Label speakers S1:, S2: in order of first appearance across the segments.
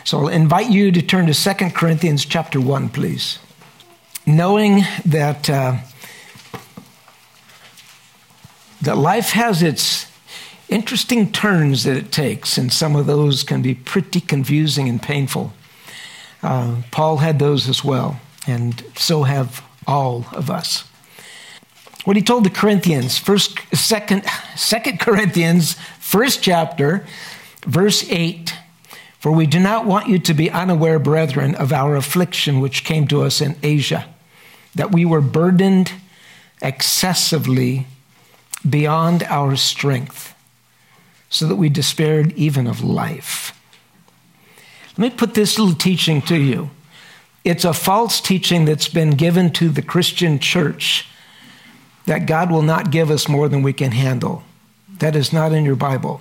S1: So I'll invite you to turn to 2 Corinthians chapter 1, please. Knowing that, that life has its interesting turns that it takes, and some of those can be pretty confusing and painful. Paul had those as well, and so have all of us. What he told the Corinthians, 2 Corinthians, first chapter, verse 8, "For we do not want you to be unaware, brethren, of our affliction which came to us in Asia, that we were burdened excessively beyond our strength, so that we despaired even of life." Let me put this little teaching to you. It's a false teaching that's been given to the Christian church that God will not give us more than we can handle. That is not in your Bible.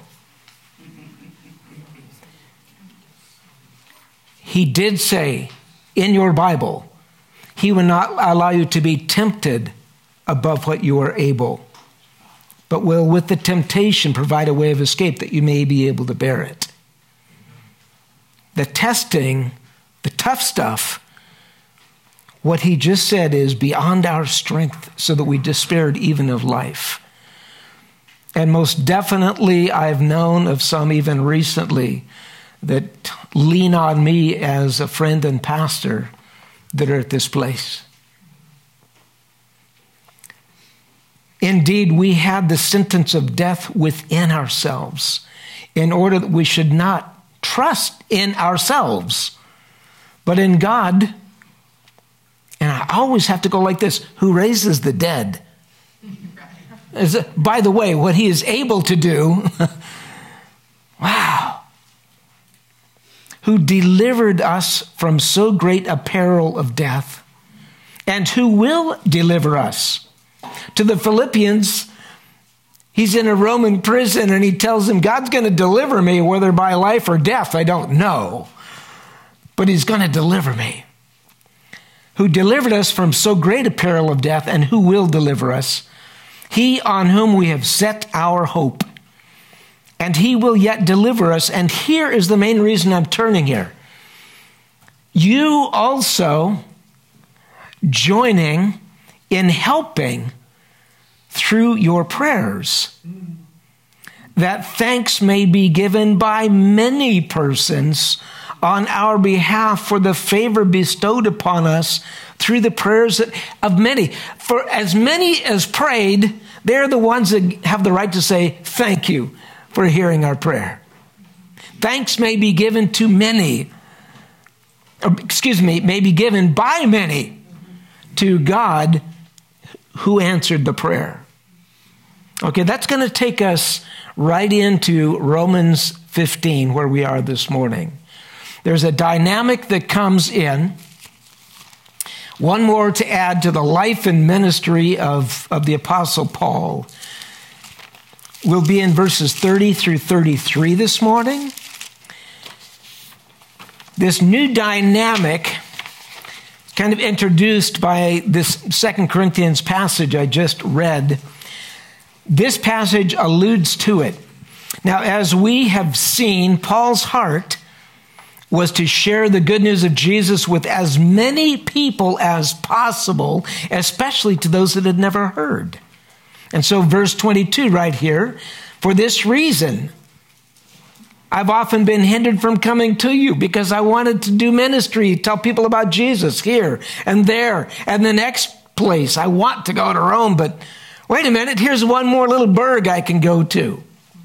S1: He did say in your Bible, He will not allow you to be tempted above what you are able, but will with the temptation provide a way of escape that you may be able to bear it. The testing, the tough stuff, what he just said is beyond our strength, so that we despaired even of life. And most definitely, I've known of some even recently that lean on me as a friend and pastor that are at this place. Indeed, we had the sentence of death within ourselves in order that we should not trust in ourselves, but in God. And I always have to go like this: who raises the dead? By the way, what he is able to do, wow. Who delivered us from so great a peril of death, and who will deliver us. To the Philippians, he's in a Roman prison and he tells them, God's going to deliver me, whether by life or death, I don't know. But he's going to deliver me. Who delivered us from so great a peril of death, and who will deliver us. He on whom we have set our hope. And he will yet deliver us. And here is the main reason I'm turning here. You also joining in helping through your prayers, that thanks may be given by many persons on our behalf for the favor bestowed upon us through the prayers of many. For as many as prayed, they're the ones that have the right to say thank you for hearing our prayer. Thanks may be given to many, may be given by many to God who answered the prayer. Okay, that's going to take us right into Romans 15, where we are this morning. There's a dynamic that comes in. One more to add to the life and ministry of the Apostle Paul. We'll be in verses 30 through 33 this morning. This new dynamic, kind of introduced by this 2 Corinthians passage I just read. This passage alludes to it. Now, as we have seen, Paul's heart was to share the good news of Jesus with as many people as possible, especially to those that had never heard. And so verse 22 right here, for this reason, I've often been hindered from coming to you because I wanted to do ministry, tell people about Jesus here and there and the next place. I want to go to Rome, but wait a minute, here's one more little burg I can go to.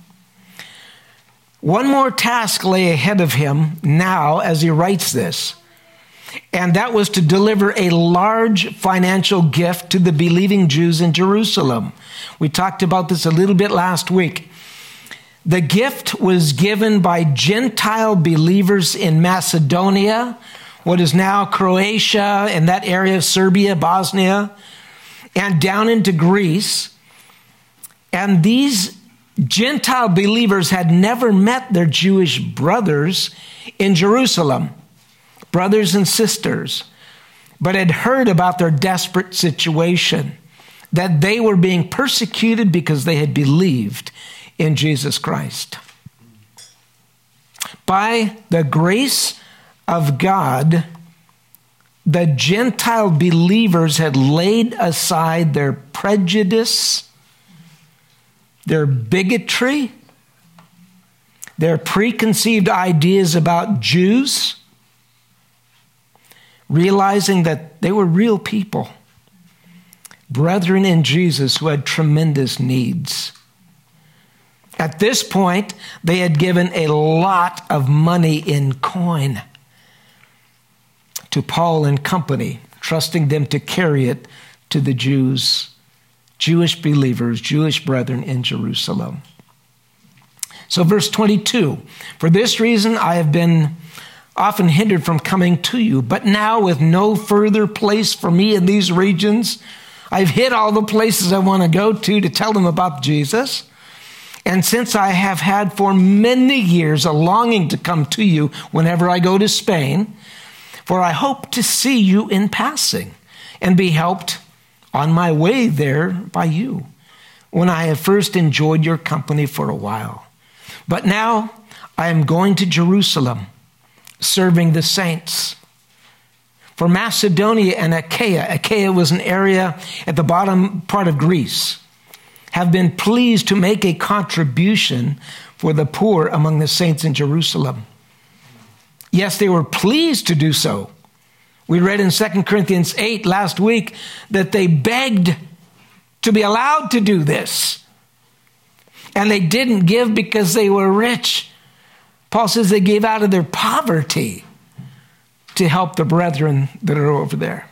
S1: One more task lay ahead of him now as he writes this, and that was to deliver a large financial gift to the believing Jews in Jerusalem. We talked about this a little bit last week. The gift was given by Gentile believers in Macedonia, what is now Croatia, and that area of Serbia, Bosnia, and down into Greece. And these Gentile believers had never met their Jewish brothers in Jerusalem, brothers and sisters, but had heard about their desperate situation, that they were being persecuted because they had believed in Jesus Christ. By the grace of God, the Gentile believers had laid aside their prejudice, their bigotry, their preconceived ideas about Jews, realizing that they were real people, brethren in Jesus who had tremendous needs. At this point, they had given a lot of money in coin to Paul and company, trusting them to carry it to the Jews, Jewish believers, Jewish brethren in Jerusalem. So verse 22, for this reason I have been often hindered from coming to you, but now with no further place for me in these regions, I've hit all the places I want to go to tell them about Jesus. And since I have had for many years a longing to come to you whenever I go to Spain, for I hope to see you in passing and be helped on my way there by you, when I have first enjoyed your company for a while. But now I am going to Jerusalem, serving the saints. For Macedonia and Achaia was an area at the bottom part of Greece, have been pleased to make a contribution for the poor among the saints in Jerusalem. Yes, they were pleased to do so. We read in 2 Corinthians 8 last week that they begged to be allowed to do this. And they didn't give because they were rich. Paul says they gave out of their poverty to help the brethren that are over there.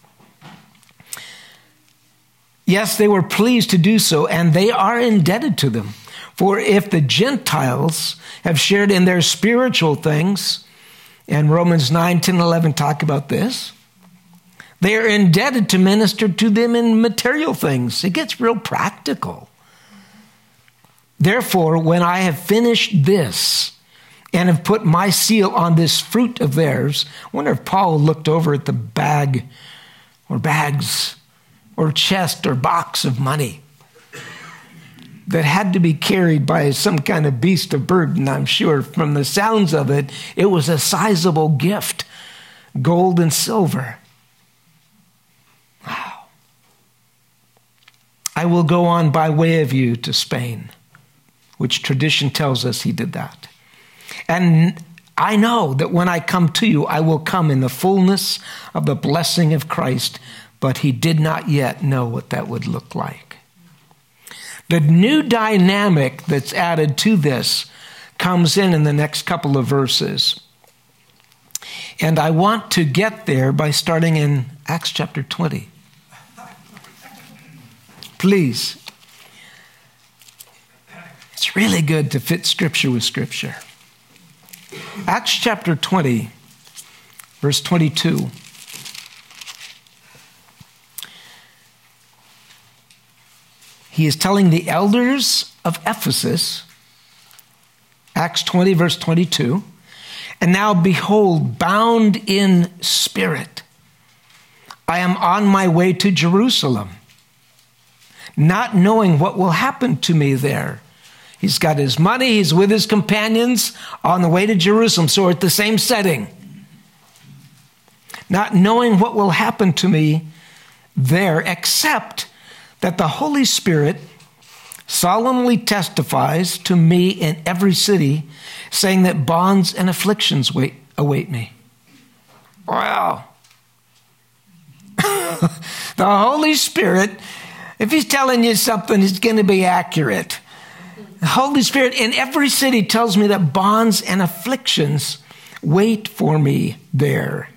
S1: Yes, they were pleased to do so, and they are indebted to them. For if the Gentiles have shared in their spiritual things, and Romans 9, 10, 11 talk about this, they are indebted to minister to them in material things. It gets real practical. Therefore, when I have finished this and have put my seal on this fruit of theirs, I wonder if Paul looked over at the bag or bags or chest or box of money that had to be carried by some kind of beast of burden, I'm sure. From the sounds of it, it was a sizable gift, gold and silver. Wow. I will go on by way of you to Spain, which tradition tells us he did that. And I know that when I come to you, I will come in the fullness of the blessing of Christ, but he did not yet know what that would look like. The new dynamic that's added to this comes in the next couple of verses. And I want to get there by starting in Acts chapter 20. Please. It's really good to fit Scripture with Scripture. Acts chapter 20, verse 22. He is telling the elders of Ephesus, Acts 20, verse 22, and now behold, bound in spirit, I am on my way to Jerusalem, not knowing what will happen to me there. He's got his money, he's with his companions on the way to Jerusalem, so we're at the same setting. Not knowing what will happen to me there, except that the Holy Spirit solemnly testifies to me in every city, saying that bonds and afflictions await me. Wow. The Holy Spirit, if he's telling you something, it's going to be accurate. The Holy Spirit in every city tells me that bonds and afflictions wait for me there.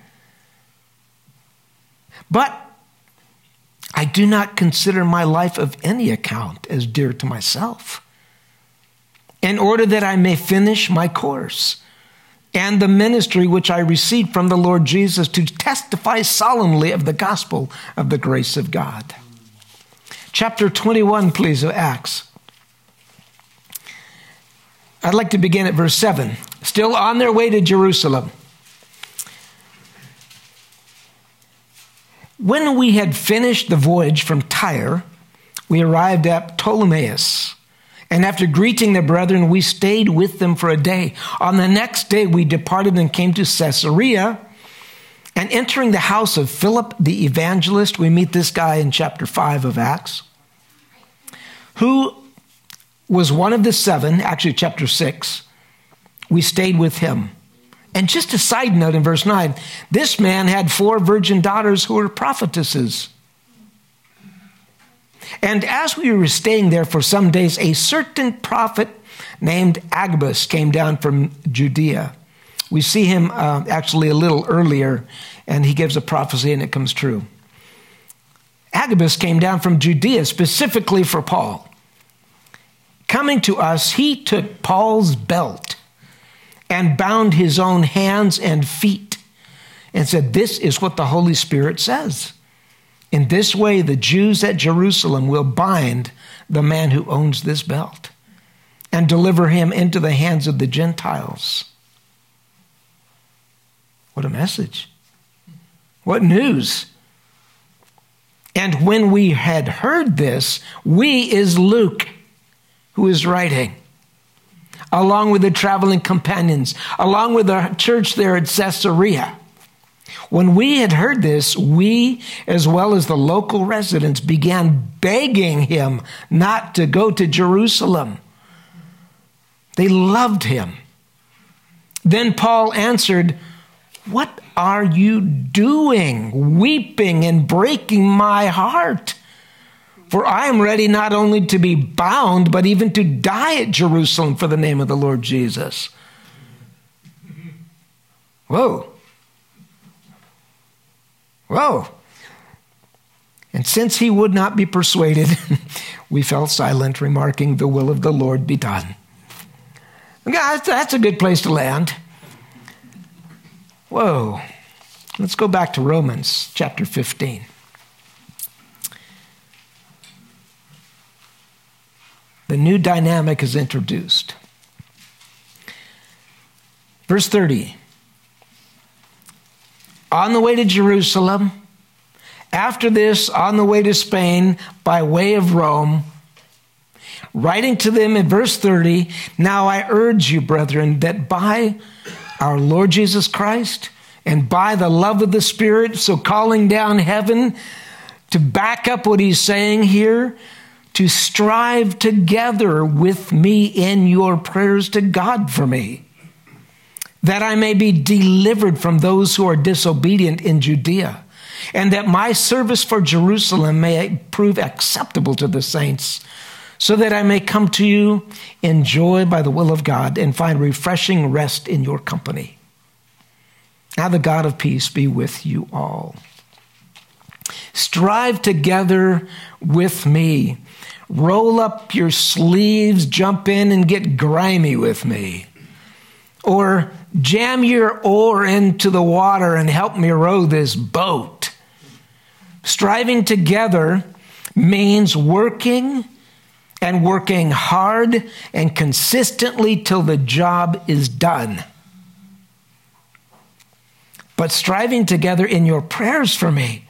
S1: But I do not consider my life of any account as dear to myself, in order that I may finish my course and the ministry which I received from the Lord Jesus to testify solemnly of the gospel of the grace of God. Chapter 21, please, of Acts. I'd like to begin at verse 7. Still on their way to Jerusalem. When we had finished the voyage from Tyre, we arrived at Ptolemais And after greeting the brethren, we stayed with them for a day. On the next day, we departed and came to Caesarea. And entering the house of Philip the evangelist, we meet this guy in chapter 5 of Acts, who was one of the seven, actually chapter 6. We stayed with him. And just a side note in verse 9, this man had 4 virgin daughters who were prophetesses. And as we were staying there for some days, a certain prophet named Agabus came down from Judea. We see him actually a little earlier, and he gives a prophecy and it comes true. Agabus came down from Judea specifically for Paul. Coming to us, he took Paul's belt and bound his own hands and feet and said, "This is what the Holy Spirit says. In this way, the Jews at Jerusalem will bind the man who owns this belt and deliver him into the hands of the Gentiles." What a message. What news. And when we had heard this, we is Luke, who is writing, along with the traveling companions, along with the church there at Caesarea. When we had heard this, we, as well as the local residents, began begging him not to go to Jerusalem. They loved him. Then Paul answered, "What are you doing, weeping and breaking my heart? For I am ready not only to be bound, but even to die at Jerusalem for the name of the Lord Jesus." Whoa. Whoa. And since he would not be persuaded, we fell silent, remarking, "The will of the Lord be done." Guys, that's a good place to land. Whoa. Let's go back to Romans chapter 15. The new dynamic is introduced. Verse 30. On the way to Jerusalem, after this, on the way to Spain, by way of Rome, writing to them in verse 30, "Now I urge you, brethren, that by our Lord Jesus Christ and by the love of the Spirit," so calling down heaven to back up what he's saying here, "to strive together with me in your prayers to God for me, that I may be delivered from those who are disobedient in Judea, and that my service for Jerusalem may prove acceptable to the saints, so that I may come to you in joy by the will of God and find refreshing rest in your company. Now the God of peace be with you all." Strive together with me. Roll up your sleeves, jump in and get grimy with me. Or jam your oar into the water and help me row this boat. Striving together means working and working hard and consistently till the job is done. But striving together in your prayers for me.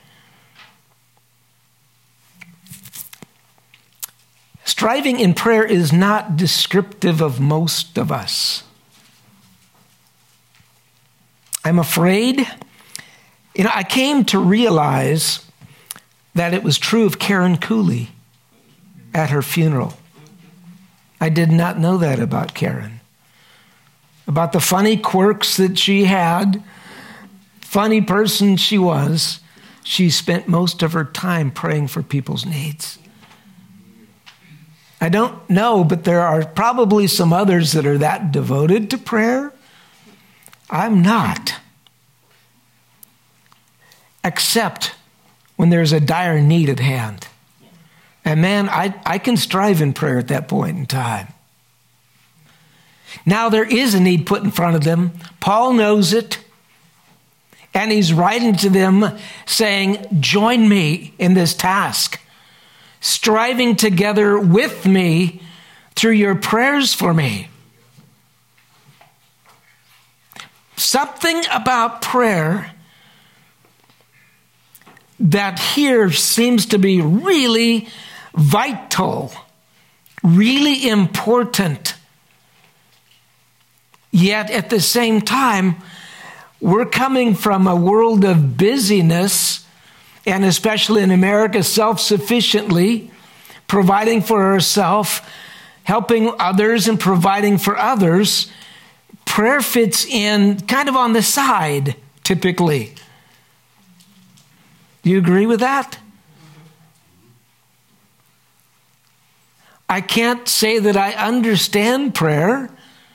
S1: Striving in prayer is not descriptive of most of us. I'm afraid, I came to realize that it was true of Karen Cooley at her funeral. I did not know that about Karen. About the funny quirks that she had, funny person she was, she spent most of her time praying for people's needs. I don't know, but there are probably some others that are that devoted to prayer. I'm not. Except when there's a dire need at hand. And man, I can strive in prayer at that point in time. Now there is a need put in front of them. Paul knows it. And he's writing to them saying, join me in this task. Striving together with me through your prayers for me. Something about prayer that here seems to be really vital, really important. Yet at the same time, we're coming from a world of busyness, and especially in America, self-sufficiently, providing for ourselves, helping others and providing for others. Prayer fits in kind of on the side, typically. Do you agree with that? I can't say that I understand prayer,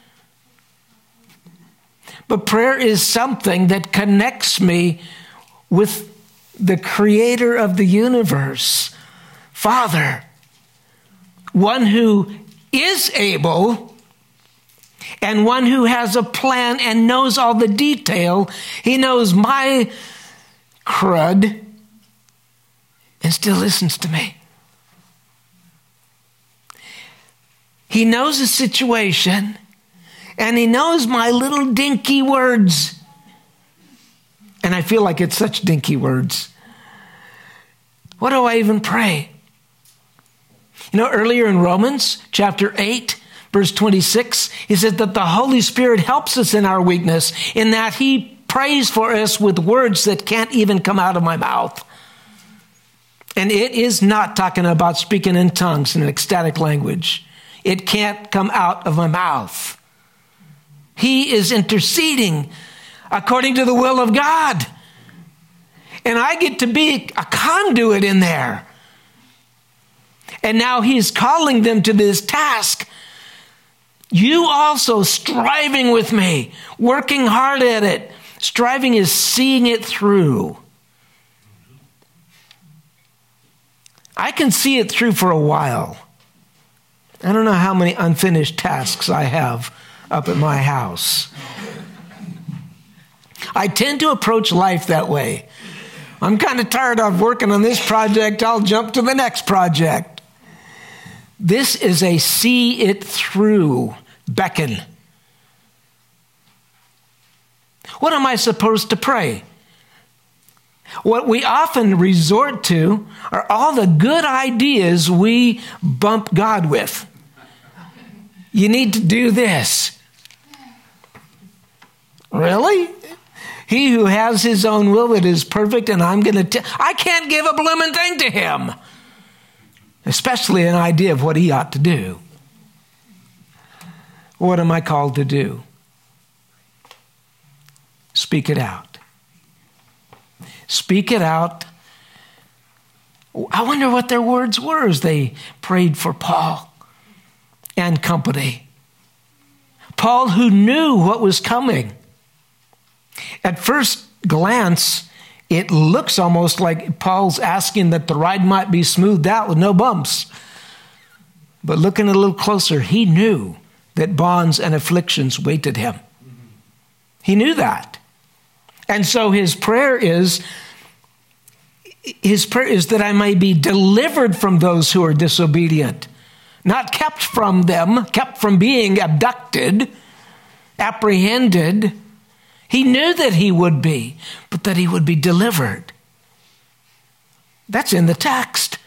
S1: but prayer is something that connects me with the creator of the universe, Father, one who is able and one who has a plan and knows all the detail. He knows my crud and still listens to me. He knows the situation, and he knows my little dinky words. And I feel like it's such dinky words. What do I even pray? You know, earlier in Romans chapter 8, verse 26, he said that the Holy Spirit helps us in our weakness, in that he prays for us with words that can't even come out of my mouth. And it is not talking about speaking in tongues in an ecstatic language. It can't come out of my mouth. He is interceding according to the will of God. And I get to be a conduit in there. And now he's calling them to this task. You also striving with me, working hard at it. Striving is seeing it through. I can see it through for a while. I don't know how many unfinished tasks I have up at my house. I tend to approach life that way. I'm kind of tired of working on this project. I'll jump to the next project. This is a see it through beckon. What am I supposed to pray? What we often resort to are all the good ideas we bump God with. You need to do this. Really? He who has his own will, it is perfect, and I can't give a blooming thing to him. Especially an idea of what he ought to do. What am I called to do? Speak it out. Speak it out. I wonder what their words were as they prayed for Paul and company. Paul, who knew what was coming. At first glance, it looks almost like Paul's asking that the ride might be smoothed out with no bumps. But looking a little closer, he knew that bonds and afflictions waited him. He knew that. And so his prayer is that I may be delivered from those who are disobedient. Not kept from them, kept from being abducted, apprehended. He knew that he would be, but that he would be delivered. That's in the text.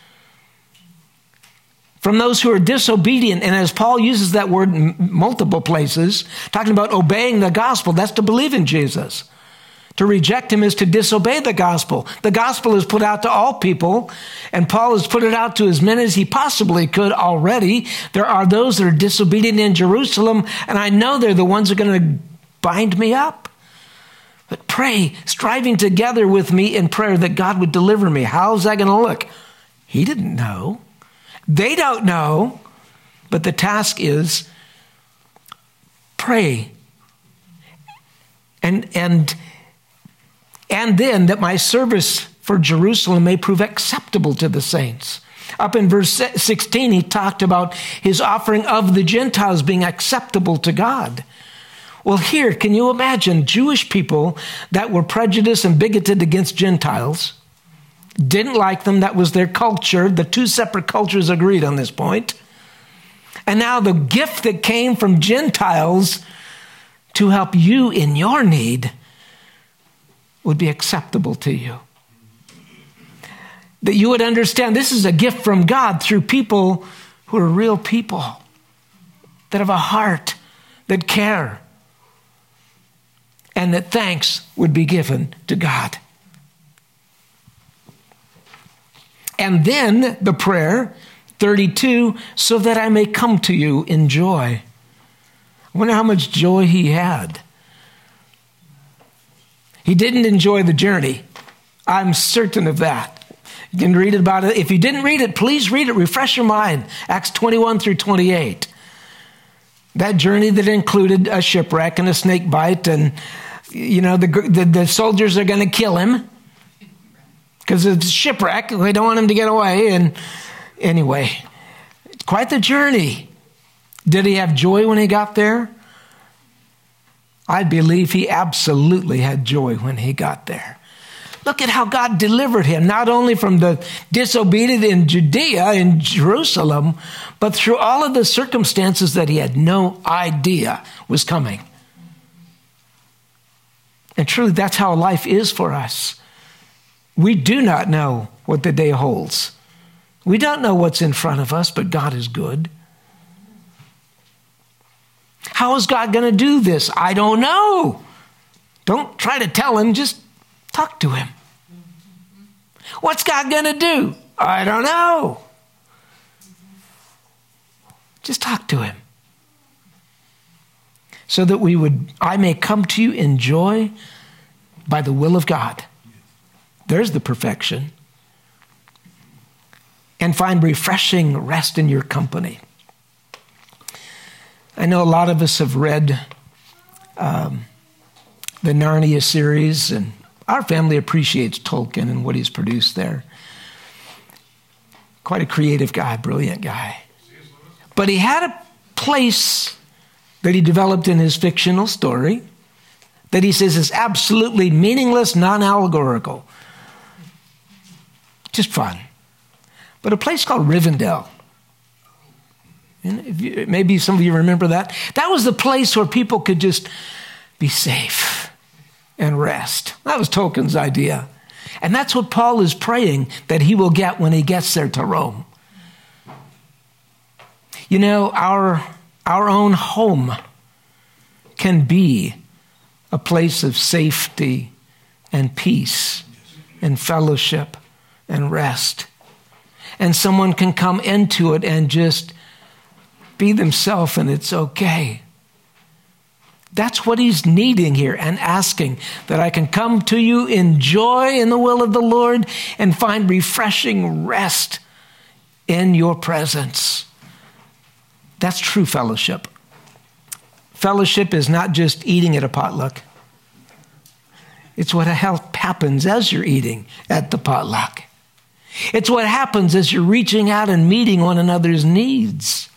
S1: From those who are disobedient, and as Paul uses that word in multiple places, talking about obeying the gospel, that's to believe in Jesus. To reject him is to disobey the gospel. The gospel is put out to all people, and Paul has put it out to as many as he possibly could already. There are those that are disobedient in Jerusalem, and I know they're the ones that are going to bind me up. But pray, striving together with me in prayer that God would deliver me. How's that going to look? He didn't know. They don't know. But the task is pray. And then that my service for Jerusalem may prove acceptable to the saints. Up in verse 16, he talked about his offering of the Gentiles being acceptable to God. Well, here, can you imagine Jewish people that were prejudiced and bigoted against Gentiles, didn't like them, that was their culture. The two separate cultures agreed on this point. And now the gift that came from Gentiles to help you in your need would be acceptable to you. That you would understand this is a gift from God through people who are real people, that have a heart, that care, and that thanks would be given to God. And then the prayer, 32, so that I may come to you in joy. I wonder how much joy he had. He didn't enjoy the journey. I'm certain of that. You can read about it. If you didn't read it, please read it. Refresh your mind. Acts 21 through 28. That journey that included a shipwreck and a snake bite, and the soldiers are going to kill him because it's a shipwreck. They don't want him to get away. And anyway, quite the journey. Did he have joy when he got there? I believe he absolutely had joy when he got there. Look at how God delivered him, not only from the disobedient in Judea, in Jerusalem, but through all of the circumstances that he had no idea was coming. And truly, that's how life is for us. We do not know what the day holds. We don't know what's in front of us, but God is good. How is God going to do this? I don't know. Don't try to tell him, just talk to him. What's God going to do? I don't know. Just talk to him. So that I may come to you in joy by the will of God. There's the perfection. And find refreshing rest in your company. I know a lot of us have read the Narnia series, and our family appreciates Tolkien and what he's produced there. Quite a creative guy, brilliant guy. But he had a place that he developed in his fictional story that he says is absolutely meaningless, non-allegorical. Just fun. But a place called Rivendell. Maybe some of you remember that. That was the place where people could just be safe and rest. That was Tolkien's idea. And that's what Paul is praying that he will get when he gets there to Rome. You know, our own home can be a place of safety and peace and fellowship and rest. And someone can come into it and just be themselves, and it's okay. That's what he's needing here and asking, that I can come to you in joy in the will of the Lord and find refreshing rest in your presence. That's true fellowship. Fellowship is not just eating at a potluck. It's what happens as you're eating at the potluck. It's what happens as you're reaching out and meeting one another's needs.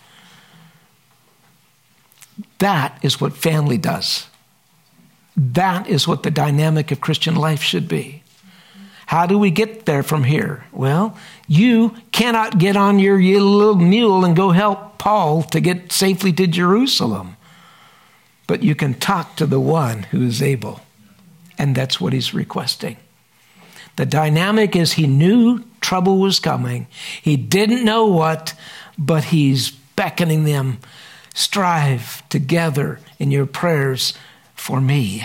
S1: That is what family does. That is what the dynamic of Christian life should be. How do we get there from here? Well, you cannot get on your little mule and go help Paul to get safely to Jerusalem. But you can talk to the one who is able. And that's what he's requesting. The dynamic is he knew trouble was coming. He didn't know what, but he's beckoning them. Strive together in your prayers for me.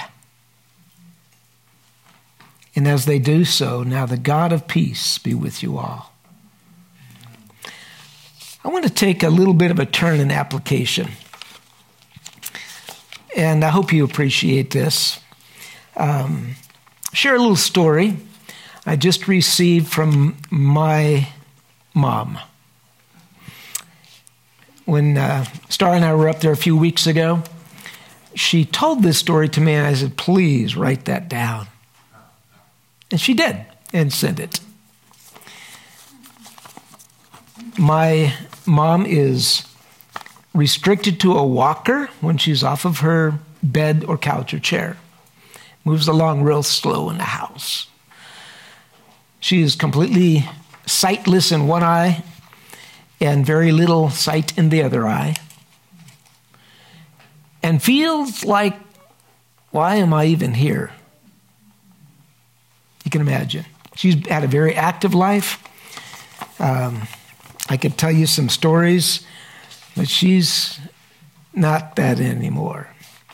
S1: And as they do so, now the God of peace be with you all. I want to take a little bit of a turn in application. And I hope you appreciate this. Share a little story I just received from my mom. When Star and I were up there a few weeks ago, she told this story to me, and I said, please write that down. And she did, and sent it. My mom is restricted to a walker when she's off of her bed or couch or chair. Moves along real slow in the house. She is completely sightless in one eye and very little sight in the other eye. And feels like, why am I even here? You can imagine. She's had a very active life. I could tell you some stories, but she's not that anymore.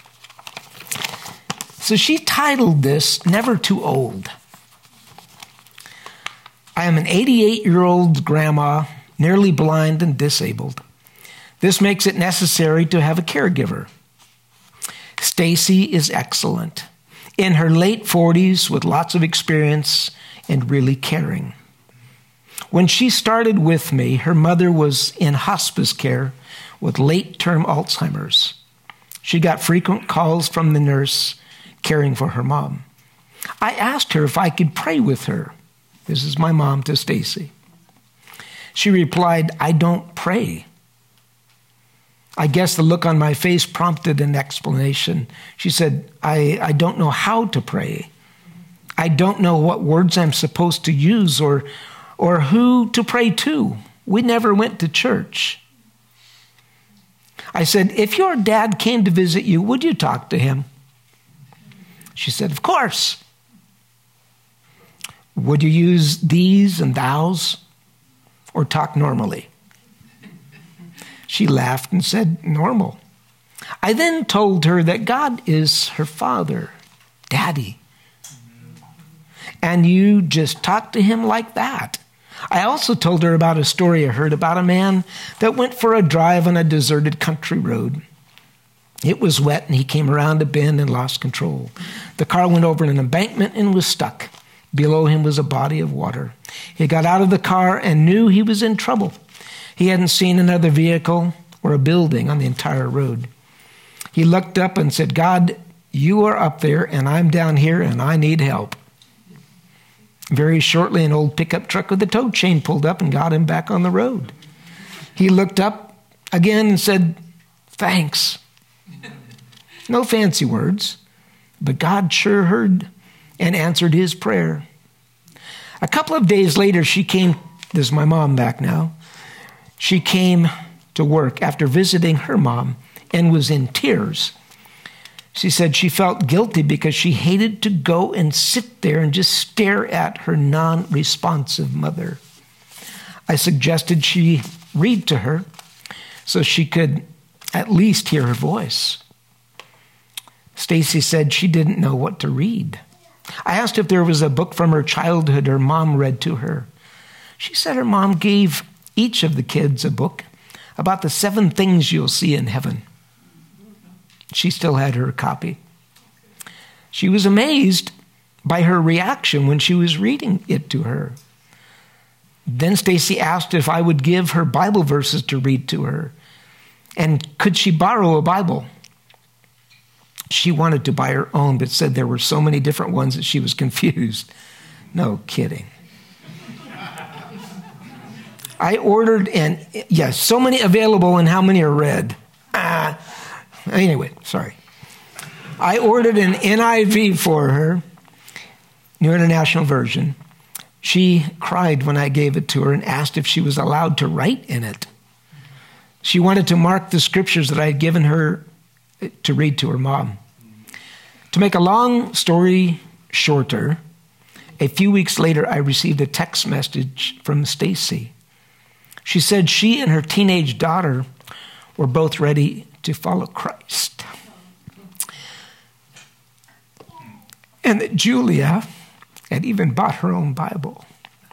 S1: So she titled this, Never Too Old. I am an 88-year-old grandma, nearly blind and disabled. This makes it necessary to have a caregiver. Stacy is excellent, in her late 40s with lots of experience and really caring. When she started with me, her mother was in hospice care with late-term Alzheimer's. She got frequent calls from the nurse caring for her mom. I asked her if I could pray with her. This is my mom to Stacy. She replied, I don't pray. I guess the look on my face prompted an explanation. She said, I don't know how to pray. I don't know what words I'm supposed to use or who to pray to. We never went to church. I said, if your dad came to visit you, would you talk to him? She said, of course. Would you use these and thous or talk normally? She laughed and said, normal. I then told her that God is her father, Daddy. And you just talk to him like that. I also told her about a story I heard about a man that went for a drive on a deserted country road. It was wet and he came around a bend and lost control. The car went over an embankment and was stuck. Below him was a body of water. He got out of the car and knew he was in trouble. He hadn't seen another vehicle or a building on the entire road. He looked up and said, God, you are up there and I'm down here and I need help. Very shortly, an old pickup truck with a tow chain pulled up and got him back on the road. He looked up again and said, thanks. No fancy words, but God sure heard and answered his prayer. A couple of days later, she came, this is my mom back now, she came to work after visiting her mom and was in tears. She said she felt guilty because she hated to go and sit there and just stare at her non-responsive mother. I suggested she read to her so she could at least hear her voice. Stacy said she didn't know what to read. I asked if there was a book from her childhood her mom read to her. She said her mom gave each of the kids a book about the 7 things you'll see in heaven. She still had her copy. She was amazed by her reaction when she was reading it to her. Then Stacy asked if I would give her Bible verses to read to her. And could she borrow a Bible? She wanted to buy her own, but said there were so many different ones that she was confused. No kidding. I ordered, and yes, so many available, and how many are read? Anyway, sorry. I ordered an NIV for her, New International Version. She cried when I gave it to her and asked if she was allowed to write in it. She wanted to mark the scriptures that I had given her to read to her mom. To make a long story shorter, a few weeks later, I received a text message from Stacy. She said she and her teenage daughter were both ready to follow Christ. And that Julia had even bought her own Bible.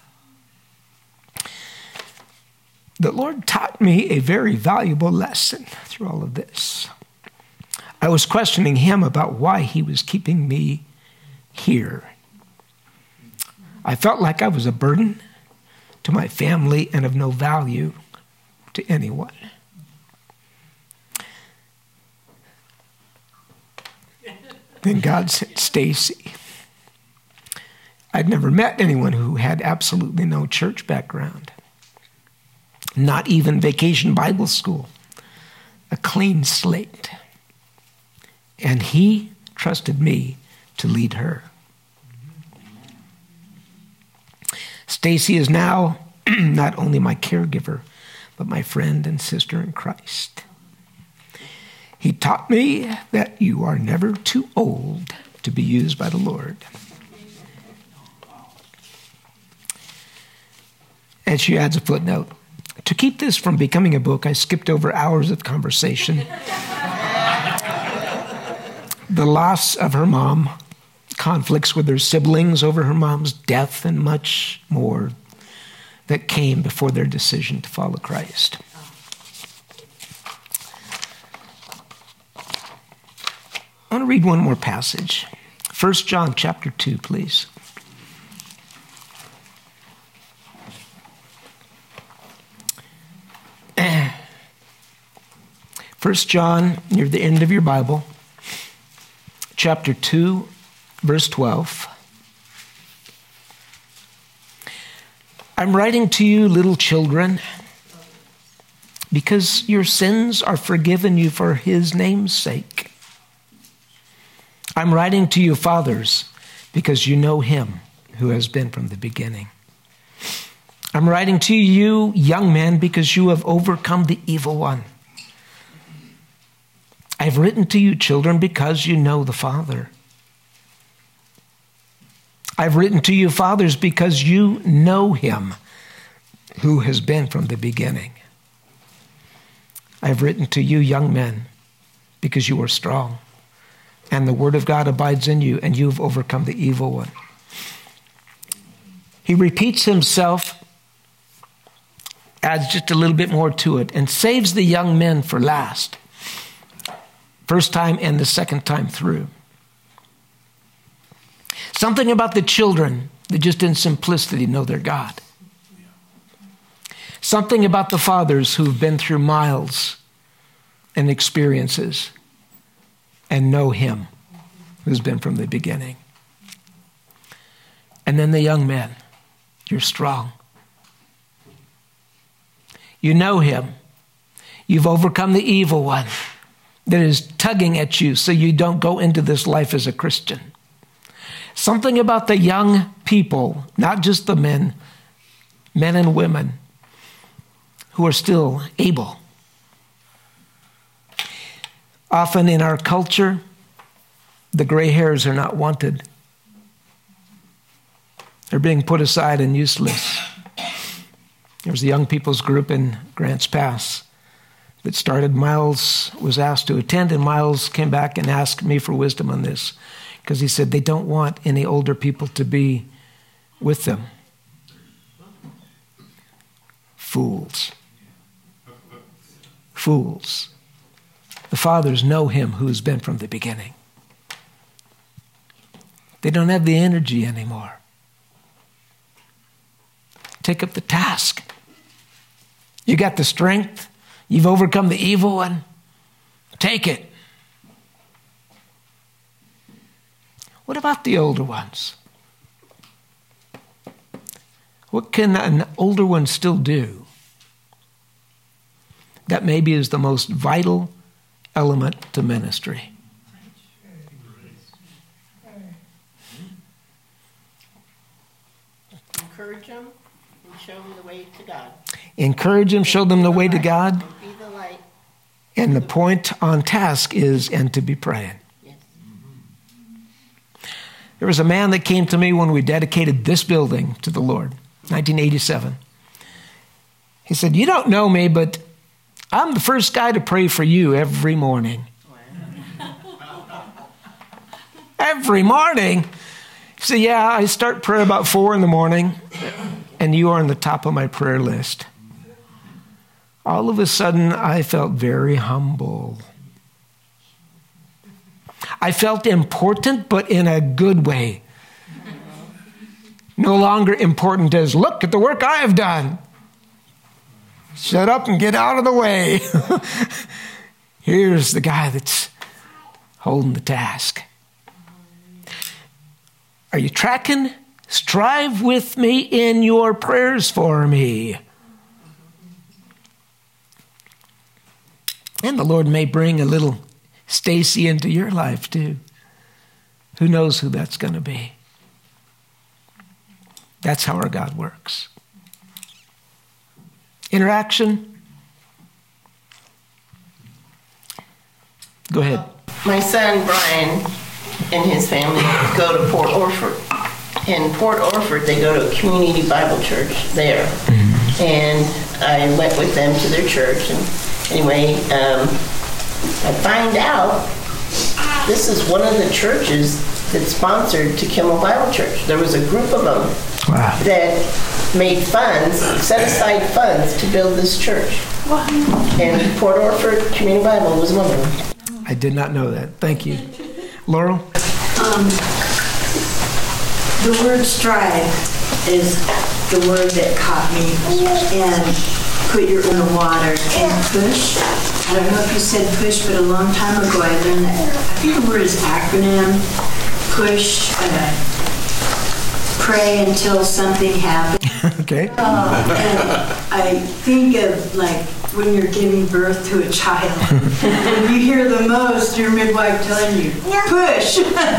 S1: The Lord taught me a very valuable lesson through all of this. I was questioning him about why he was keeping me here. I felt like I was a burden to my family and of no value to anyone. Then God sent Stacy. I'd never met anyone who had absolutely no church background, not even Vacation Bible School, a clean slate. And he trusted me to lead her. Stacy is now not only my caregiver, but my friend and sister in Christ. He taught me that you are never too old to be used by the Lord. And she adds a footnote. To keep this from becoming a book, I skipped over hours of conversation. The loss of her mom, conflicts with her siblings over her mom's death, and much more that came before their decision to follow Christ. I want to read one more passage. 1 John chapter 2, please. 1 John, near the end of your Bible, chapter 2, verse 12. I'm writing to you, little children, because your sins are forgiven you for his name's sake. I'm writing to you, fathers, because you know him who has been from the beginning. I'm writing to you, young men, because you have overcome the evil one. I've written to you, children, because you know the Father. I've written to you, fathers, because you know him who has been from the beginning. I've written to you, young men, because you are strong, and the word of God abides in you, and you've overcome the evil one. He repeats himself, adds just a little bit more to it, and saves the young men for last. First time and the second time through. Something about the children that just in simplicity know their God. Something about the fathers who've been through miles and experiences and know him who's been from the beginning. And then the young men, you're strong. You know him. You've overcome the evil one that is tugging at you so you don't go into this life as a Christian. Something about the young people, not just the men and women, who are still able. Often in our culture, the gray hairs are not wanted. They're being put aside and useless. There was a young people's group in Grants Pass that started. Miles was asked to attend, and Miles came back and asked me for wisdom on this, because he said they don't want any older people to be with them. Fools. Fools. The fathers know him who has been from the beginning. They don't have the energy anymore. Take up the task. You got the strength. You've overcome the evil one. Take it. What about the older ones? What can an older one still do? That maybe is the most vital element to ministry.
S2: Encourage them and show them the way to God.
S1: Encourage them, show them the way to God.
S2: Be the light.
S1: And the point on task is, and to be praying.
S2: Yes.
S1: There was a man that came to me when we dedicated this building to the Lord, 1987. He said, "You don't know me, but I'm the first guy to pray for you every morning." Every morning? He said, "Yeah, I start prayer about 4 a.m, and you are on the top of my prayer list." All of a sudden, I felt very humble. I felt important, but in a good way. No longer important as, look at the work I have done. Shut up and get out of the way. Here's the guy that's holding the task. Are you tracking? Strive with me in your prayers for me. And the Lord may bring a little Stacy into your life too. Who knows who that's going to be? That's how our God works. Interaction. Go ahead.
S2: My son Brian and his family go to Port Orford. In Port Orford, they go to a community Bible church there. Mm-hmm. And I went with them to their church. And anyway, I find out this is one of the churches that sponsored To Kimmel Bible Church. There was a group of them that made funds, set aside funds to build this church. Wow. And Port Orford Community Bible was one of them.
S1: I did not know that. Thank you. Laurel?
S3: The word strive is the word that caught me, and put your in the water, and push. I don't know if you said push, but a long time ago I learned that. I think the word is acronym. Push, pray until something happens.
S1: Okay.
S3: And I think of like when you're giving birth to a child, and you hear the most your midwife telling you, push.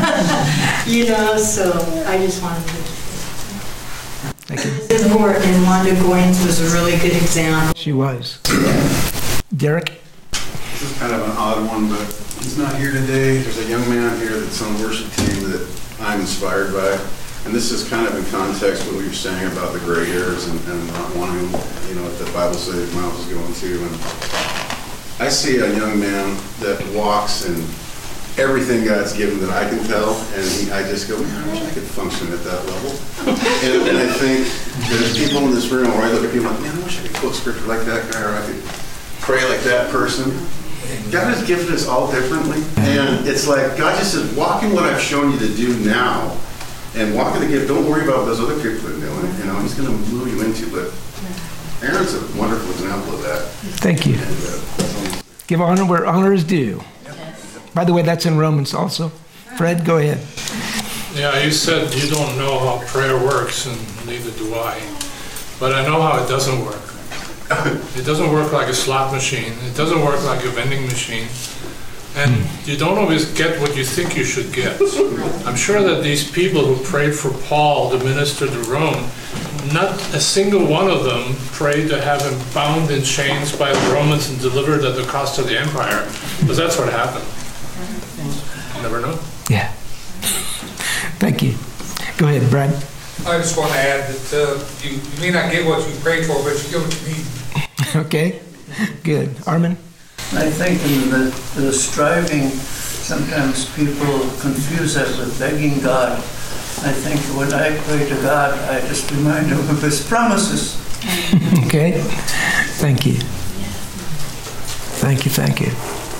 S3: So I just wanted to.
S1: Thank you.
S3: And Wanda Goins was a really good example.
S1: She was. Derek?
S4: This is kind of an odd one, but he's not here today. There's a young man here that's on the worship team that I'm inspired by. And this is kind of in context what we were saying about the gray hairs and not wanting, what the Bible says his mouth is going to. And I see a young man that walks in everything God's given that I can tell, and I just go, man, I wish I could function at that level. and I think there's people in this room where I look at people like, man, I wish I could quote scripture like that guy, or I could pray like that person. God has gifted us all differently, and it's like God just says, walk in what I've shown you to do now, and walk in the gift. Don't worry about what those other people are doing. He's going to move you into it. Aaron's a wonderful example of that.
S1: Thank you. Give honor where honor is due. By the way, that's in Romans also. Fred, go ahead.
S5: Yeah, you said you don't know how prayer works, and neither do I. But I know how it doesn't work. It doesn't work like a slot machine. It doesn't work like a vending machine. And you don't always get what you think you should get. I'm sure that these people who prayed for Paul to minister to Rome, not a single one of them prayed to have him bound in chains by the Romans and delivered at the cost of the empire. Because that's what happened. You never know.
S1: Yeah. Thank you. Go ahead, Brad.
S6: I just want to add that you may not get what you prayed for, but you get what you need.
S1: Okay. Good. Armin?
S7: I think in the striving, sometimes people confuse that with begging God. I think when I pray to God, I just remind him of his promises.
S1: Okay. Thank you. Thank you.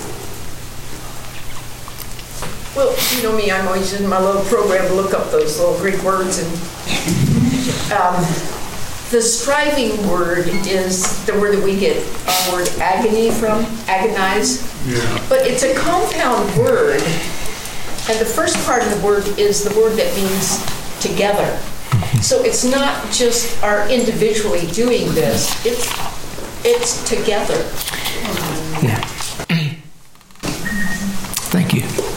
S8: Well, you know me, I'm always in my little program to look up those little Greek words. And the striving word is the word that we get our word agony from, agonize. Yeah. But it's a compound word. And the first part of the word is the word that means together. So it's not just our individually doing this, it's together.
S1: Yeah. Thank you.